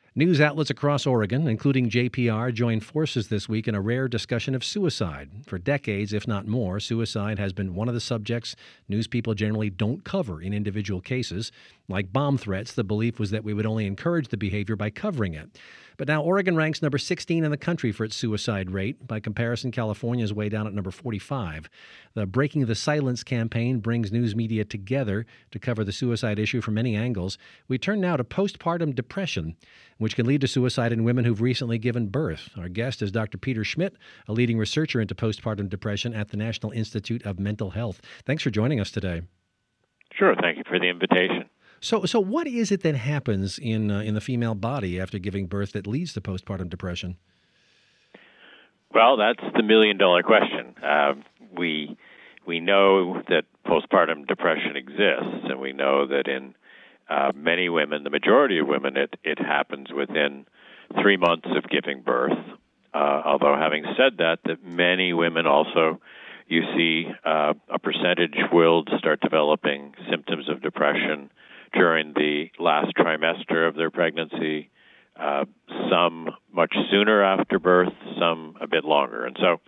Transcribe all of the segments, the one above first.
News outlets across Oregon, including JPR, joined forces this week in a rare discussion of suicide. For decades, if not more, suicide has been one of the subjects news people generally don't cover in individual cases. Like bomb threats, the belief was that we would only encourage the behavior by covering it. But now Oregon ranks number 16 in the country for its suicide rate. By comparison, California is way down at number 45. The Breaking the Silence campaign brings news media together to cover the suicide issue from many angles. We turn now to postpartum depression, which can lead to suicide in women who've recently given birth. Our guest is Dr. Peter Schmidt, a leading researcher into postpartum depression at the National Institute of Mental Health. Thanks for joining us today. Sure. Thank you for the invitation. So what is it that happens in the female body after giving birth that leads to postpartum depression? Well, that's the million-dollar question. We know that postpartum depression exists, and we know that in many women, the majority of women, it happens within 3 months of giving birth. Although having said that many women also, you see a percentage will start developing symptoms of depression during the last trimester of their pregnancy, some much sooner after birth, some a bit longer. And so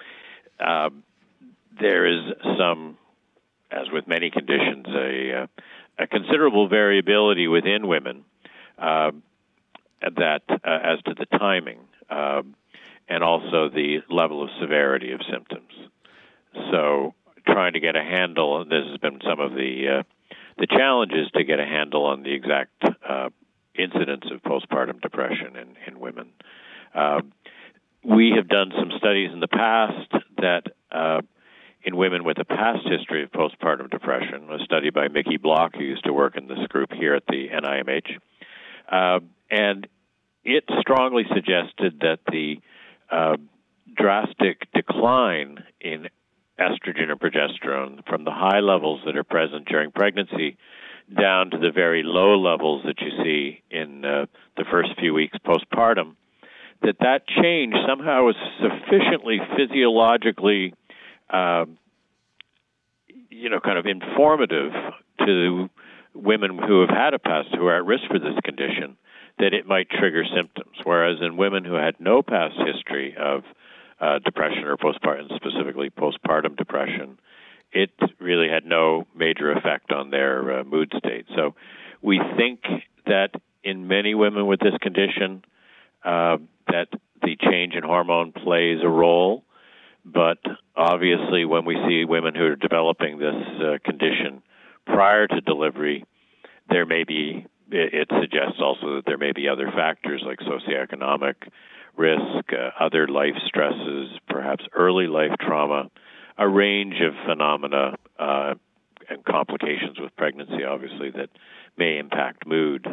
there is some, as with many conditions, a considerable variability within women that as to the timing and also the level of severity of symptoms. So trying to get a handle, and this has been some of the challenges to get a handle on the exact incidence of postpartum depression in women. We have done some studies in the past that in women with a past history of postpartum depression, a study by Mickey Block, who used to work in this group here at the NIMH, and it strongly suggested that the drastic decline in estrogen or progesterone from the high levels that are present during pregnancy down to the very low levels that you see in the first few weeks postpartum, that change somehow was sufficiently physiologically kind of informative to women who have had a past, who are at risk for this condition, that it might trigger symptoms. Whereas in women who had no past history of depression or postpartum, specifically postpartum depression, it really had no major effect on their mood state. So we think that in many women with this condition, that the change in hormone plays a role. But obviously, when we see women who are developing this condition prior to delivery, there may be, it suggests also that there may be other factors like socioeconomic risk, other life stresses, perhaps early life trauma, a range of phenomena and complications with pregnancy, obviously, that may impact mood.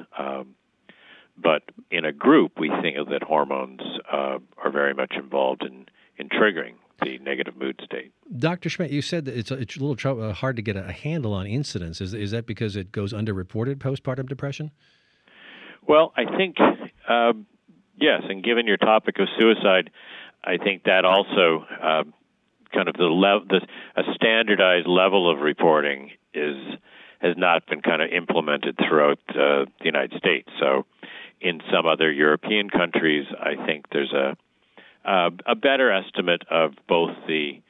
But in a group, we think that hormones are very much involved in triggering the negative mood state. Dr. Schmidt, you said that it's a little hard to get a handle on incidence. Is that because it goes underreported, postpartum depression? Well, I think, yes, and given your topic of suicide, I think that also kind of a standardized level of reporting has not been kind of implemented throughout the United States. So in some other European countries, I think there's a better estimate of both the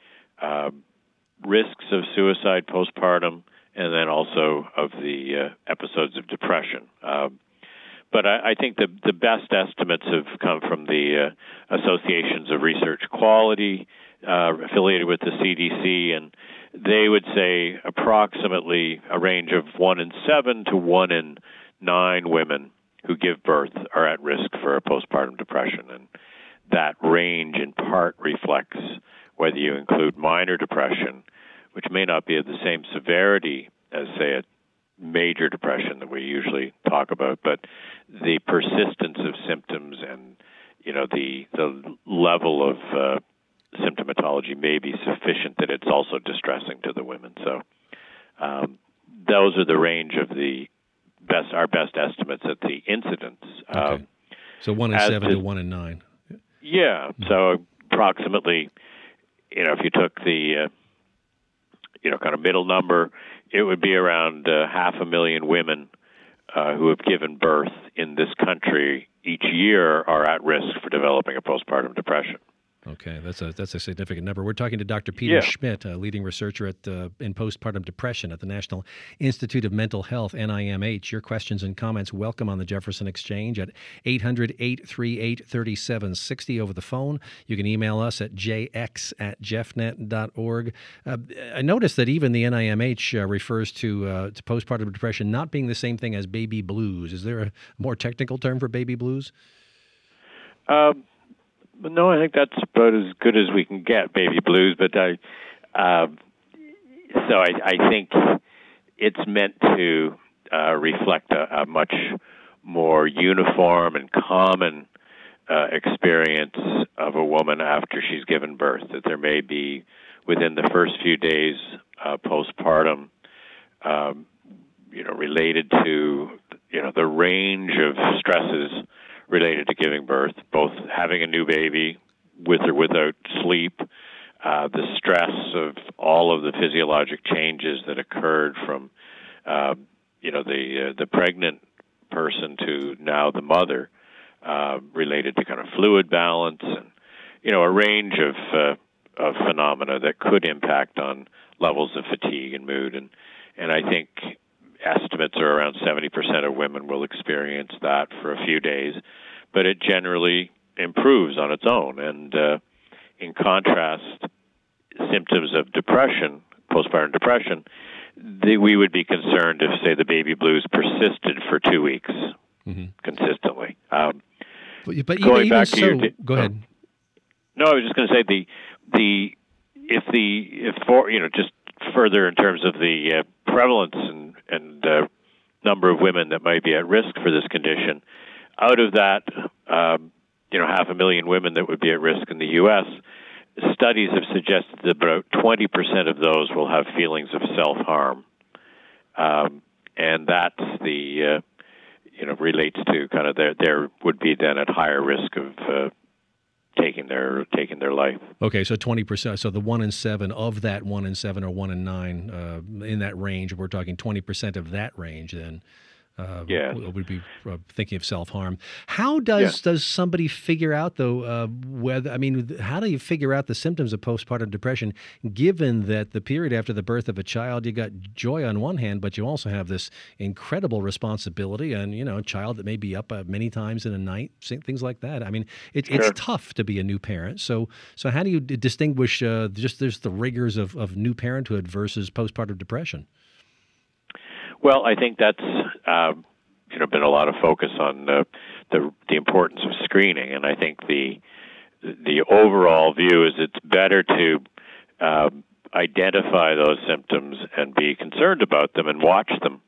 risks of suicide postpartum and then also of the episodes of depression. But I think the best estimates have come from the Associations of Research Quality affiliated with the CDC, and they would say approximately a range of 1 in 7 to 1 in 9 women who give birth are at risk for a postpartum depression. And that range in part reflects whether you include minor depression, which may not be of the same severity as, say, a major depression that we usually talk about, but the persistence of symptoms and, the level of symptomatology may be sufficient that it's also distressing to the women. So those are the range of our best estimates at the incidence. Okay. So 1 in 7 to 1 in 9. Yeah. So approximately, if you took the, kind of middle number, it would be around 500,000 women who have given birth in this country each year are at risk for developing a postpartum depression. Okay, that's a significant number. We're talking to Dr. Peter Schmidt, a leading researcher in postpartum depression at the National Institute of Mental Health, NIMH. Your questions and comments welcome on the Jefferson Exchange at 800-838-3760 over the phone. You can email us at jx@jeffnet.org. I noticed that even the NIMH refers to postpartum depression not being the same thing as baby blues. Is there a more technical term for baby blues? No, I think that's about as good as we can get, baby blues. But I think it's meant to reflect a much more uniform and common experience of a woman after she's given birth. That there may be within the first few days postpartum, related to the range of stresses related to giving birth, both having a new baby with or without sleep, the stress of all of the physiologic changes that occurred from, the pregnant person to now the mother, related to kind of fluid balance and, a range of phenomena that could impact on levels of fatigue and mood. And I think estimates are around 70% of women will experience that for a few days, but it generally improves on its own. And in contrast, symptoms of depression, postpartum depression, we would be concerned if, say, the baby blues persisted for 2 weeks consistently. But going back so, go ahead. No, I was just going to say just further in terms of the prevalence and number of women that might be at risk for this condition. Out of that, 500,000 women that would be at risk in the U.S., studies have suggested that about 20% of those will have feelings of self-harm, and that's the relates to kind of their would be then at higher risk of taking their life. Okay, so 20%. So the 1 in 7 of that 1 in 7 or 1 in 9 in that range. We're talking 20% of that range. Then would be thinking of self-harm. How does somebody figure out though how do you figure out the symptoms of postpartum depression, given that the period after the birth of a child, you got joy on one hand, but you also have this incredible responsibility and a child that may be up many times in a night, things like that. I mean, it's tough to be a new parent. So how do you distinguish there's the rigors of new parenthood versus postpartum depression? Well, I think that's been a lot of focus on the importance of screening, and I think the overall view is it's better to identify those symptoms and be concerned about them and watch them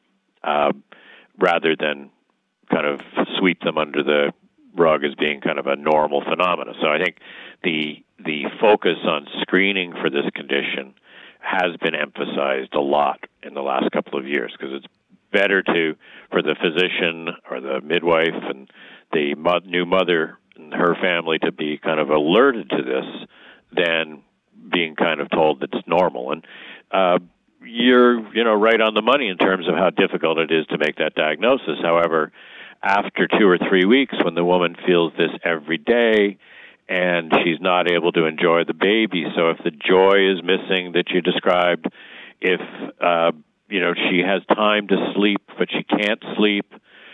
rather than kind of sweep them under the rug as being kind of a normal phenomenon. So I think the focus on screening for this condition has been emphasized a lot in the last couple of years, because it's better for the physician or the midwife and the new mother and her family to be kind of alerted to this than being kind of told that it's normal. And you're right on the money in terms of how difficult it is to make that diagnosis. However, after 2 or 3 weeks, when the woman feels this every day and she's not able to enjoy the baby, so if the joy is missing that you described, if she has time to sleep but she can't sleep,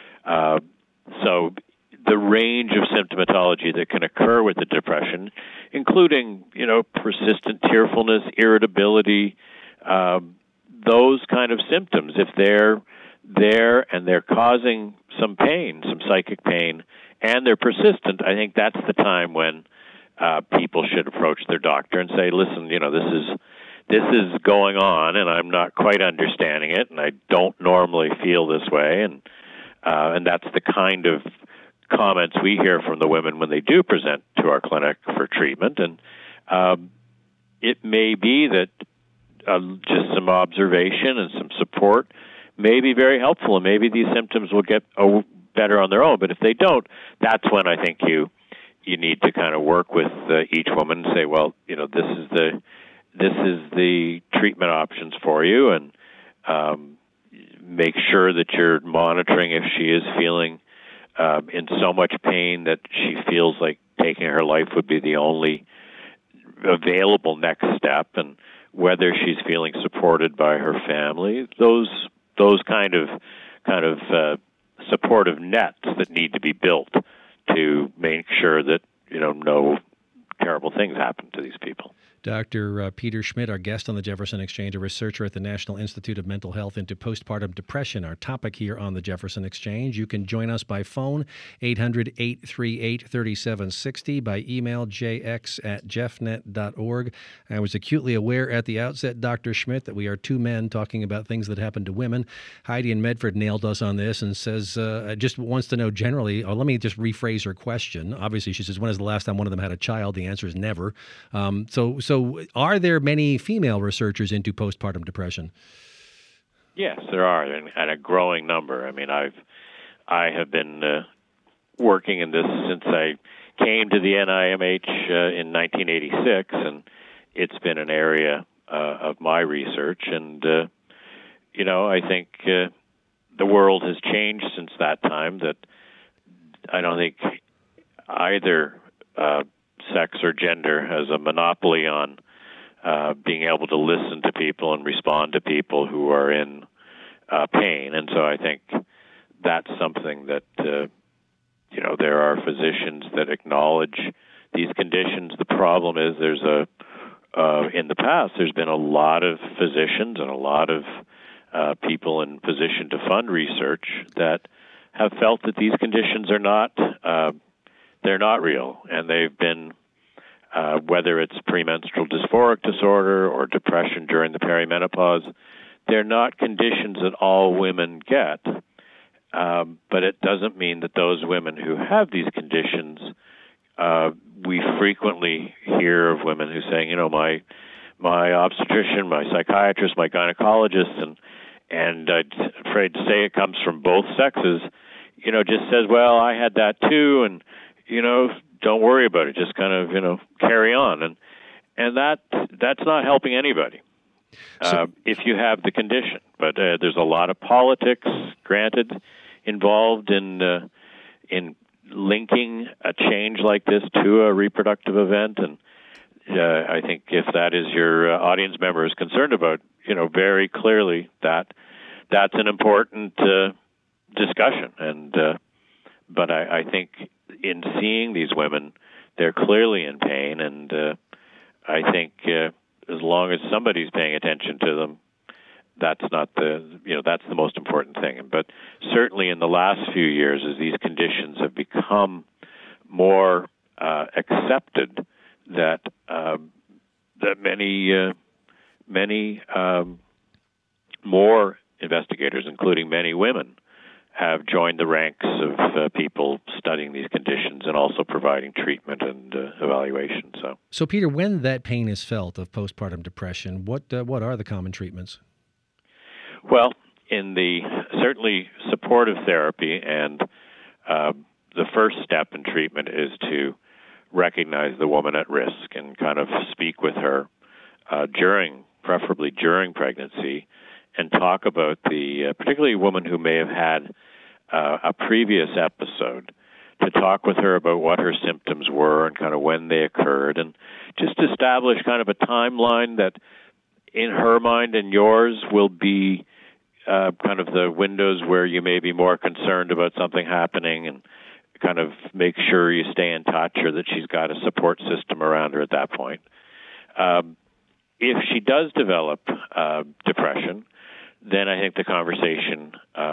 so the range of symptomatology that can occur with the depression, including persistent tearfulness, irritability, those kind of symptoms, if they're there and they're causing some pain, some psychic pain, and they're persistent, I think that's the time when people should approach their doctor and say, listen, this is going on, and I'm not quite understanding it, and I don't normally feel this way, and that's the kind of comments we hear from the women when they do present to our clinic for treatment. And it may be that just some observation and some support may be very helpful, and maybe these symptoms will get better on their own. But if they don't, that's when I think you need to kind of work with each woman and say, well, this is the treatment options for you, and make sure that you're monitoring if she is feeling in so much pain that she feels like taking her life would be the only available next step, and whether she's feeling supported by her family. Those kind of supportive nets that need to be built to make sure that no terrible things happen to these people. Dr. Peter Schmidt, our guest on the Jefferson Exchange, a researcher at the National Institute of Mental Health into postpartum depression, our topic here on the Jefferson Exchange. You can join us by phone, 800-838-3760, by email, jx@jeffnet.org. I was acutely aware at the outset, Dr. Schmidt, that we are two men talking about things that happen to women. Heidi in Medford nailed us on this and says, just wants to know generally, or let me just rephrase her question. Obviously, she says, when is the last time one of them had a child? The answer is never. So are there many female researchers into postpartum depression? Yes, there are, and a growing number. I mean, I have been working in this since I came to the NIMH in 1986, and it's been an area of my research. And, I think the world has changed since that time, that I don't think either sex or gender has a monopoly on being able to listen to people and respond to people who are in pain. And so I think that's something that, there are physicians that acknowledge these conditions. The problem is in the past, there's been a lot of physicians and a lot of people in position to fund research that have felt that these conditions are not they're not real, and they've been, whether it's premenstrual dysphoric disorder or depression during the perimenopause, they're not conditions that all women get, but it doesn't mean that those women who have these conditions, we frequently hear of women who saying, my obstetrician, my psychiatrist, my gynecologist, and I'm afraid to say it comes from both sexes, just says, well, I had that too, and don't worry about it. Just kind of, carry on. And that's not helping anybody if you have the condition. But there's a lot of politics, granted, involved in linking a change like this to a reproductive event. And I think if that is your audience member is concerned about, very clearly that's an important discussion. And but I think in seeing these women, they're clearly in pain, and I think as long as somebody's paying attention to them, that's not that's the most important thing. But certainly in the last few years, as these conditions have become more accepted, that many more investigators, including many women, have joined the ranks of people studying these conditions and also providing treatment and evaluation. So, Peter, when that pain is felt of postpartum depression, what are the common treatments? Well, certainly supportive therapy, and the first step in treatment is to recognize the woman at risk and kind of speak with her preferably during pregnancy, and talk about particularly a woman who may have had a previous episode, to talk with her about what her symptoms were and kind of when they occurred, and just establish kind of a timeline that in her mind and yours will be kind of the windows where you may be more concerned about something happening, and kind of make sure you stay in touch, or that she's got a support system around her at that point. If she does develop depression, then I think the conversation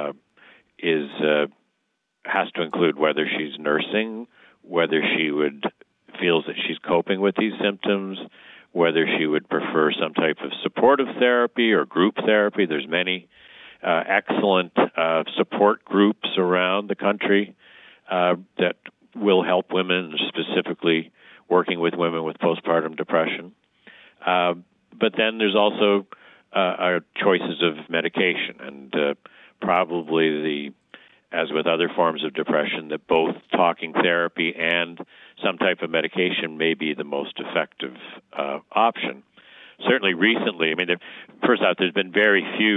has to include whether she's nursing, whether she feels that she's coping with these symptoms, whether she would prefer some type of supportive therapy or group therapy. There's many excellent support groups around the country that will help women, specifically working with women with postpartum depression. But then there's also choices of medication, and probably as with other forms of depression, that both talking therapy and some type of medication may be the most effective option. Certainly recently, first off, there's been very few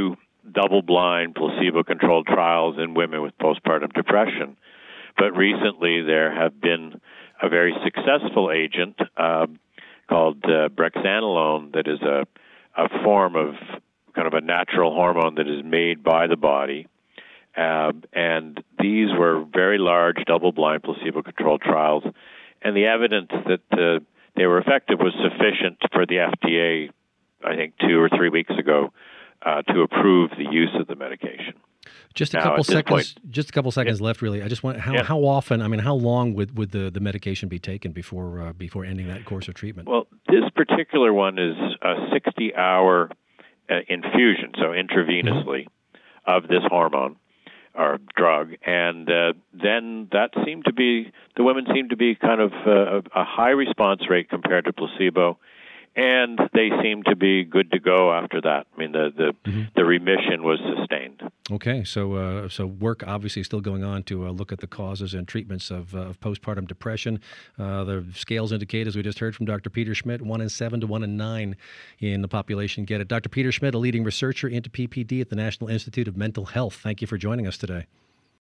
double-blind, placebo-controlled trials in women with postpartum depression. But recently there have been a very successful agent called brexanolone that is a form of kind of a natural hormone that is made by the body. And these were very large, double-blind, placebo-controlled trials. And the evidence that they were effective was sufficient for the FDA, I think 2 or 3 weeks ago, to approve the use of the medication. Just a couple seconds left, really. I just want how often? I mean, how long would the medication be taken before ending that course of treatment? Well, this particular one is a 60-hour infusion, so intravenously, of this hormone or drug, and then the women seem to be kind of a high response rate compared to placebo. And they seem to be good to go after that. I mean, the remission was sustained. Okay, so work obviously still going on to look at the causes and treatments of postpartum depression. The scales indicate, as we just heard from Dr. Peter Schmidt, 1 in 7 to 1 in 9 in the population get it. Dr. Peter Schmidt, a leading researcher into PPD at the National Institute of Mental Health. Thank you for joining us today.